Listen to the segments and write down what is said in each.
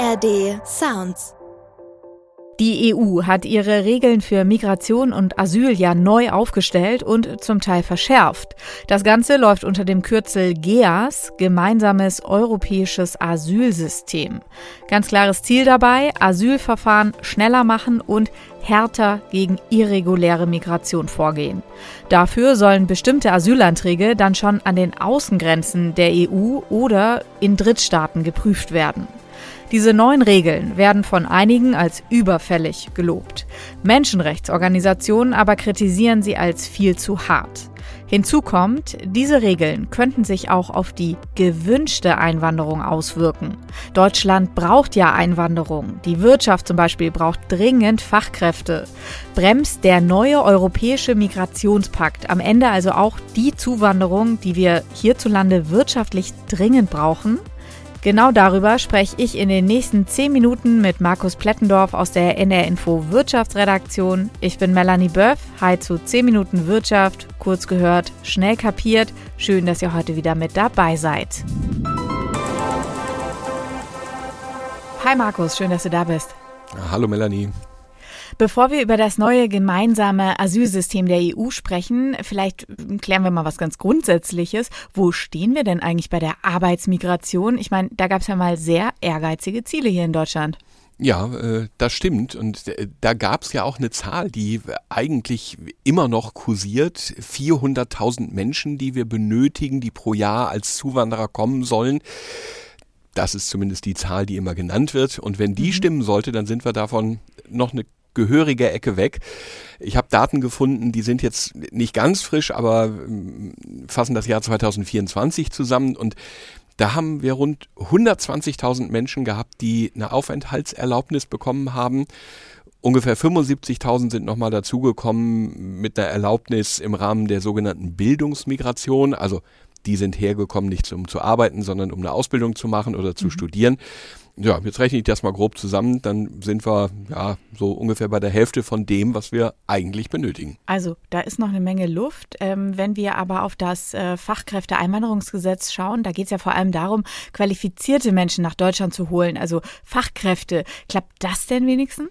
ARD Sounds. Die EU hat ihre Regeln für Migration und Asyl ja neu aufgestellt und zum Teil verschärft. Das Ganze läuft unter dem Kürzel GEAS, Gemeinsames Europäisches Asylsystem. Ganz klares Ziel dabei, Asylverfahren schneller machen und härter gegen irreguläre Migration vorgehen. Dafür sollen bestimmte Asylanträge dann schon an den Außengrenzen der EU oder in Drittstaaten geprüft werden. Diese neuen Regeln werden von einigen als überfällig gelobt. Menschenrechtsorganisationen aber kritisieren sie als viel zu hart. Hinzu kommt, diese Regeln könnten sich auch auf die gewünschte Einwanderung auswirken. Deutschland braucht ja Einwanderung. Die Wirtschaft zum Beispiel braucht dringend Fachkräfte. Bremst der neue europäische Migrationspakt am Ende also auch die Zuwanderung, die wir hierzulande wirtschaftlich dringend brauchen? Genau darüber spreche ich in den nächsten 10 Minuten mit Markus Plettendorf aus der NR Info Wirtschaftsredaktion. Ich bin Melanie Böff, hi zu 10 Minuten Wirtschaft, kurz gehört, schnell kapiert. Schön, dass ihr heute wieder mit dabei seid. Hi Markus, schön, dass du da bist. Hallo Melanie. Bevor wir über das neue gemeinsame Asylsystem der EU sprechen, vielleicht klären wir mal was ganz Grundsätzliches. Wo stehen wir denn eigentlich bei der Arbeitsmigration? Ich meine, da gab es ja mal sehr ehrgeizige Ziele hier in Deutschland. Ja, das stimmt. Und da gab es ja auch eine Zahl, die eigentlich immer noch kursiert. 400.000 Menschen, die wir benötigen, die pro Jahr als Zuwanderer kommen sollen. Das ist zumindest die Zahl, die immer genannt wird. Und wenn die stimmen sollte, dann sind wir davon noch eine gehörige Ecke weg. Ich habe Daten gefunden, die sind jetzt nicht ganz frisch, aber fassen das Jahr 2024 zusammen und da haben wir rund 120.000 Menschen gehabt, die eine Aufenthaltserlaubnis bekommen haben. Ungefähr 75.000 sind nochmal dazugekommen mit einer Erlaubnis im Rahmen der sogenannten Bildungsmigration, also die sind hergekommen, nicht um zu arbeiten, sondern um eine Ausbildung zu machen oder zu studieren. Ja, jetzt rechne ich das mal grob zusammen, dann sind wir ja so ungefähr bei der Hälfte von dem, was wir eigentlich benötigen. Also da ist noch eine Menge Luft. Wenn wir aber auf das Fachkräfteeinwanderungsgesetz schauen, da geht es ja vor allem darum, qualifizierte Menschen nach Deutschland zu holen, also Fachkräfte. Klappt das denn wenigstens?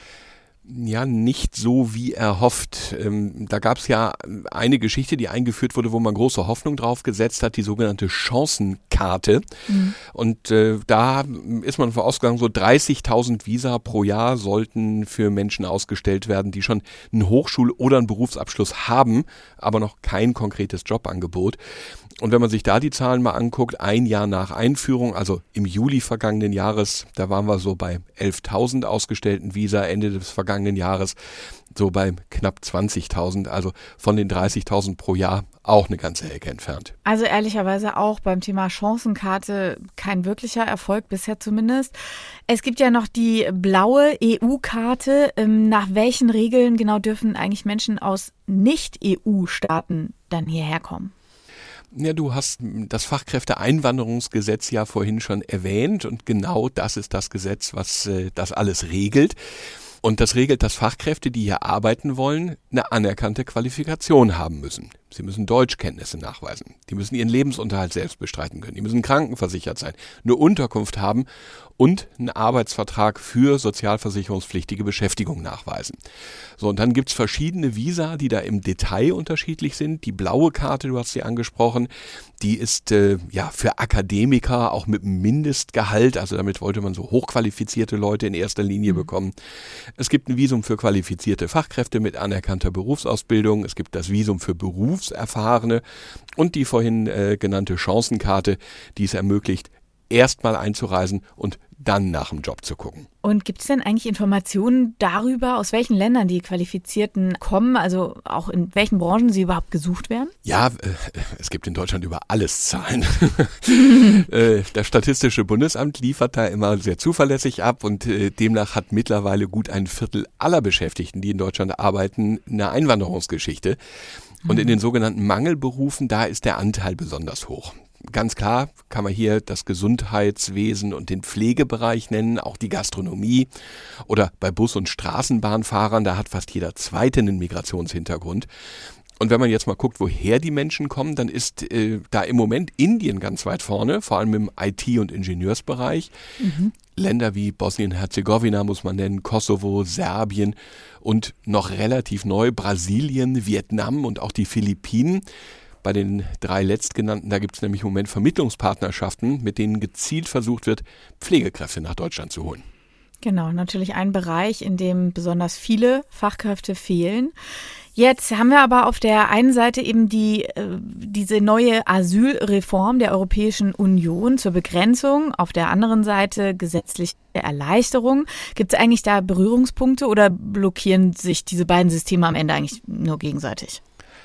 Ja, nicht so wie erhofft. Da gab es ja eine Geschichte, die eingeführt wurde, wo man große Hoffnung drauf gesetzt hat, die sogenannte Chancenkarte. Und da ist man vorausgegangen, so 30.000 Visa pro Jahr sollten für Menschen ausgestellt werden, die schon einen Hochschul- oder einen Berufsabschluss haben, aber noch kein konkretes Jobangebot. Und wenn man sich da die Zahlen mal anguckt, ein Jahr nach Einführung, also im Juli vergangenen Jahres, da waren wir so bei 11.000 ausgestellten Visa, Ende des vergangenen Jahres so bei knapp 20.000, also von den 30.000 pro Jahr auch eine ganze Ecke entfernt. Also ehrlicherweise auch beim Thema Chancenkarte kein wirklicher Erfolg bisher zumindest. Es gibt ja noch die blaue EU-Karte. Nach welchen Regeln genau dürfen eigentlich Menschen aus Nicht-EU-Staaten dann hierher kommen? Ja, du hast das Fachkräfteeinwanderungsgesetz ja vorhin schon erwähnt und genau das ist das Gesetz, was das alles regelt. Und das regelt, dass Fachkräfte, die hier arbeiten wollen, eine anerkannte Qualifikation haben müssen. Sie müssen Deutschkenntnisse nachweisen. Die müssen ihren Lebensunterhalt selbst bestreiten können. Die müssen krankenversichert sein, eine Unterkunft haben und einen Arbeitsvertrag für sozialversicherungspflichtige Beschäftigung nachweisen. So, und dann gibt's verschiedene Visa, die da im Detail unterschiedlich sind. Die blaue Karte, du hast sie angesprochen, die ist für Akademiker auch mit einem Mindestgehalt. Also damit wollte man so hochqualifizierte Leute in erster Linie bekommen. Es gibt ein Visum für qualifizierte Fachkräfte mit anerkannter Berufsausbildung. Es gibt das Visum für Berufserfahrene und die vorhin genannte Chancenkarte, die es ermöglicht, erstmal einzureisen und dann nach dem Job zu gucken. Und gibt es denn eigentlich Informationen darüber, aus welchen Ländern die Qualifizierten kommen, also auch in welchen Branchen sie überhaupt gesucht werden? Ja, es gibt in Deutschland über alles Zahlen. Das Statistische Bundesamt liefert da immer sehr zuverlässig ab und demnach hat mittlerweile gut ein Viertel aller Beschäftigten, die in Deutschland arbeiten, eine Einwanderungsgeschichte. Und in den sogenannten Mangelberufen, da ist der Anteil besonders hoch. Ganz klar kann man hier das Gesundheitswesen und den Pflegebereich nennen, auch die Gastronomie oder bei Bus- und Straßenbahnfahrern, da hat fast jeder Zweite einen Migrationshintergrund. Und wenn man jetzt mal guckt, woher die Menschen kommen, dann ist da im Moment Indien ganz weit vorne, vor allem im IT- und Ingenieursbereich. Länder wie Bosnien-Herzegowina muss man nennen, Kosovo, Serbien und noch relativ neu Brasilien, Vietnam und auch die Philippinen. Bei den 3 letztgenannten, da gibt es nämlich im Moment Vermittlungspartnerschaften, mit denen gezielt versucht wird, Pflegekräfte nach Deutschland zu holen. Genau, natürlich ein Bereich, in dem besonders viele Fachkräfte fehlen. Jetzt haben wir aber auf der einen Seite eben diese neue Asylreform der Europäischen Union zur Begrenzung, auf der anderen Seite gesetzliche Erleichterung. Gibt es eigentlich da Berührungspunkte oder blockieren sich diese beiden Systeme am Ende eigentlich nur gegenseitig?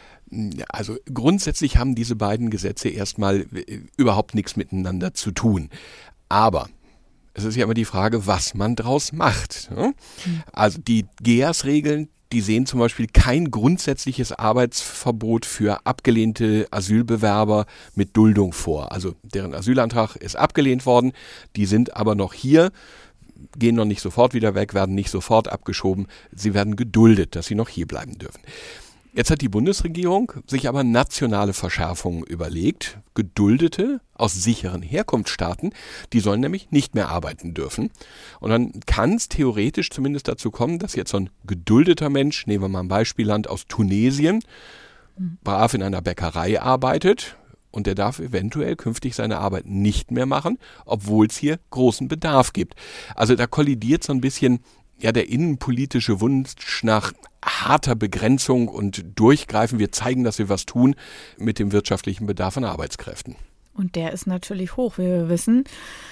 Also grundsätzlich haben diese beiden Gesetze erstmal überhaupt nichts miteinander zu tun. Aber es ist ja immer die Frage, was man draus macht. Also die GEAS-Regeln, die sehen zum Beispiel kein grundsätzliches Arbeitsverbot für abgelehnte Asylbewerber mit Duldung vor. Also deren Asylantrag ist abgelehnt worden, die sind aber noch hier, gehen noch nicht sofort wieder weg, werden nicht sofort abgeschoben, sie werden geduldet, dass sie noch hier bleiben dürfen. Jetzt hat die Bundesregierung sich aber nationale Verschärfungen überlegt. Geduldete aus sicheren Herkunftsstaaten, die sollen nämlich nicht mehr arbeiten dürfen. Und dann kann es theoretisch zumindest dazu kommen, dass jetzt so ein geduldeter Mensch, nehmen wir mal ein Beispielland aus Tunesien, brav in einer Bäckerei arbeitet und der darf eventuell künftig seine Arbeit nicht mehr machen, obwohl es hier großen Bedarf gibt. Also da kollidiert so ein bisschen der innenpolitische Wunsch nach harter Begrenzung und Durchgreifen, wir zeigen, dass wir was tun, mit dem wirtschaftlichen Bedarf an Arbeitskräften. Und der ist natürlich hoch, wie wir wissen.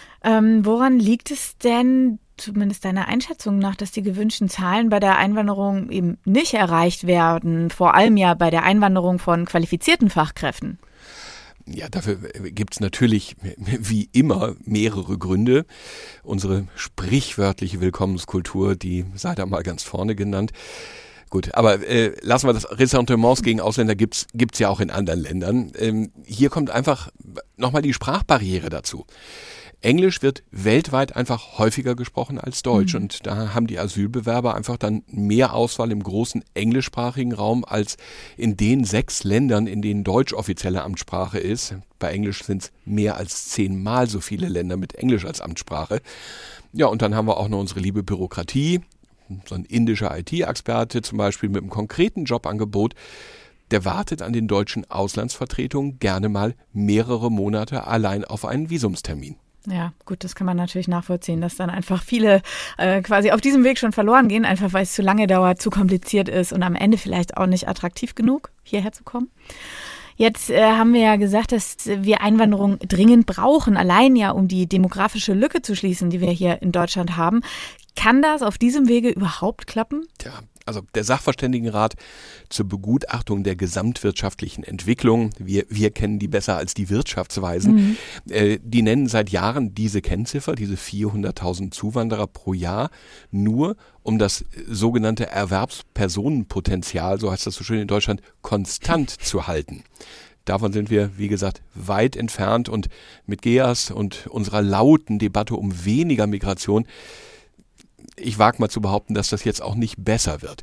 Woran liegt es denn, zumindest deiner Einschätzung nach, dass die gewünschten Zahlen bei der Einwanderung eben nicht erreicht werden, vor allem ja bei der Einwanderung von qualifizierten Fachkräften? Ja, dafür gibt es natürlich wie immer mehrere Gründe. Unsere sprichwörtliche Willkommenskultur, die sei da mal ganz vorne genannt. Gut, aber lassen wir das. Ressentiments gegen Ausländer gibt's ja auch in anderen Ländern. Hier kommt einfach nochmal die Sprachbarriere dazu. Englisch wird weltweit einfach häufiger gesprochen als Deutsch und da haben die Asylbewerber einfach dann mehr Auswahl im großen englischsprachigen Raum als in den 6 Ländern, in denen Deutsch offizielle Amtssprache ist. Bei Englisch sind es mehr als 10-mal so viele Länder mit Englisch als Amtssprache. Ja, und dann haben wir auch noch unsere liebe Bürokratie. So ein indischer IT-Experte zum Beispiel mit einem konkreten Jobangebot, der wartet an den deutschen Auslandsvertretungen gerne mal mehrere Monate allein auf einen Visumstermin. Ja, gut, das kann man natürlich nachvollziehen, dass dann einfach viele quasi auf diesem Weg schon verloren gehen, einfach weil es zu lange dauert, zu kompliziert ist und am Ende vielleicht auch nicht attraktiv genug, hierher zu kommen. Jetzt haben wir ja gesagt, dass wir Einwanderung dringend brauchen, allein ja, um die demografische Lücke zu schließen, die wir hier in Deutschland haben. Kann das auf diesem Wege überhaupt klappen? Tja, also der Sachverständigenrat zur Begutachtung der gesamtwirtschaftlichen Entwicklung, wir kennen die besser als die Wirtschaftsweisen, die nennen seit Jahren diese Kennziffer, diese 400.000 Zuwanderer pro Jahr, nur um das sogenannte Erwerbspersonenpotenzial, so heißt das so schön in Deutschland, konstant zu halten. Davon sind wir, wie gesagt, weit entfernt und mit GEAS und unserer lauten Debatte um weniger Migration, ich wage mal zu behaupten, dass das jetzt auch nicht besser wird.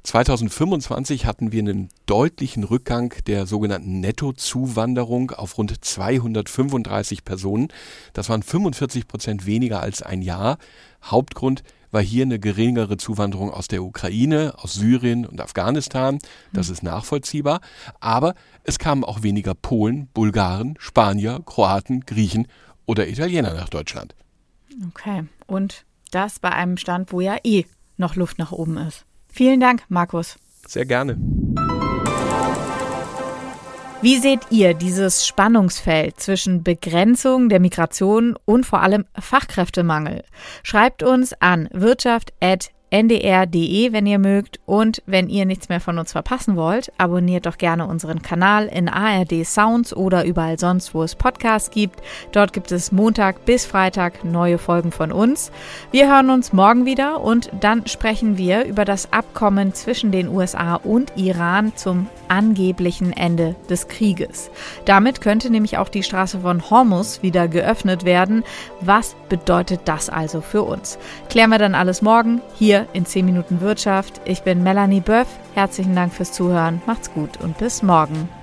2025 hatten wir einen deutlichen Rückgang der sogenannten Nettozuwanderung auf rund 235 Personen. Das waren 45% weniger als ein Jahr. Hauptgrund war hier eine geringere Zuwanderung aus der Ukraine, aus Syrien und Afghanistan. Das ist nachvollziehbar. Aber es kamen auch weniger Polen, Bulgaren, Spanier, Kroaten, Griechen oder Italiener nach Deutschland. Okay, und das bei einem Stand, wo ja noch Luft nach oben ist. Vielen Dank, Markus. Sehr gerne. Wie seht ihr dieses Spannungsfeld zwischen Begrenzung der Migration und vor allem Fachkräftemangel? Schreibt uns an wirtschaft@ndr.de, wenn ihr mögt. Und wenn ihr nichts mehr von uns verpassen wollt, abonniert doch gerne unseren Kanal in ARD Sounds oder überall sonst, wo es Podcasts gibt. Dort gibt es Montag bis Freitag neue Folgen von uns. Wir hören uns morgen wieder und dann sprechen wir über das Abkommen zwischen den USA und Iran zum angeblichen Ende des Krieges. Damit könnte nämlich auch die Straße von Hormuz wieder geöffnet werden. Was bedeutet das also für uns? Klären wir dann alles morgen hier hier in 10 Minuten Wirtschaft. Ich bin Melanie Böff. Herzlichen Dank fürs Zuhören. Macht's gut und bis morgen.